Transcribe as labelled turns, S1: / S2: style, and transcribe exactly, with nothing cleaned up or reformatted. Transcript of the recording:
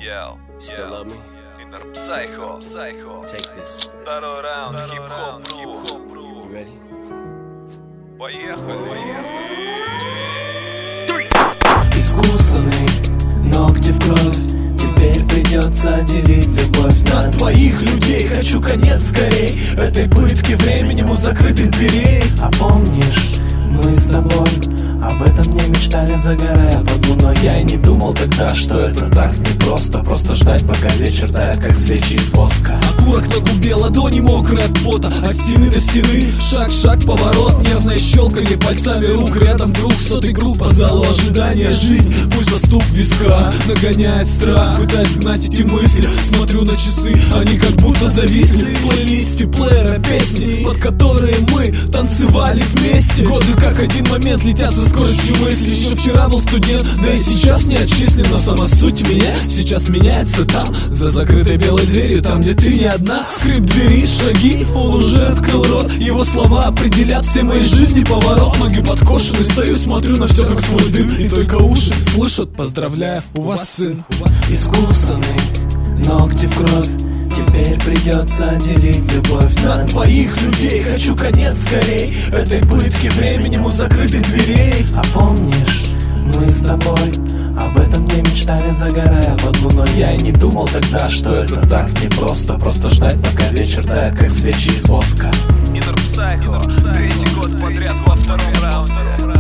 S1: Yo,
S2: Still love me?
S1: Inner Psycho, Psycho.
S2: Take this.
S1: Второй раунд, хип-хоп, бру.
S2: You ready?
S1: Поехали.
S3: Искусственный, ногти в кровь. Теперь придется делить любовь на твоих людей. Хочу конец скорей этой пытки временем у закрытых дверей. А помнишь, мы с тобой об этом не мечтали, загорая под луной. Я и не думал тогда, что это так непросто. Просто ждать, пока вечер тает, как свечи из воска.
S4: Окурок на губе, ладони мокрые от пота. От стены до стены, шаг-шаг, поворот. Нервное щелканье пальцами рук. Рядом друг, сотый круг по залу ожидания. Жизнь, пульса стук виска нагоняет страх, пытаясь гнать эти мысли. Смотрю на часы, они как будто зависли. В плейлисте плеера песни, под которые мы танцевали вместе. Годы как один момент летят со скоростью мысли. Еще вчера был студент, да и сейчас не отчислен. Но сама суть меня сейчас меняется там, за закрытой белой дверью, там, где ты не одна. Скрип двери, шаги, он уже открыл рот. Его слова определят все мои жизни поворот. Ноги подкошены, стою, смотрю на все как сквозь дым. И только уши слышат: поздравляю, у вас сын.
S3: Искусственный, ногти в кровь. Теперь придется делить любовь на твоих людей. Хочу конец скорей этой пытки временем у закрытых дверей. А помнишь, мы с тобой об этом не мечтали, загорая под луной. Я и не думал тогда, что это так непросто. Просто ждать, пока вечер тает, как свечи из воска.
S1: Inner Psycho, третий год подряд во втором раунде.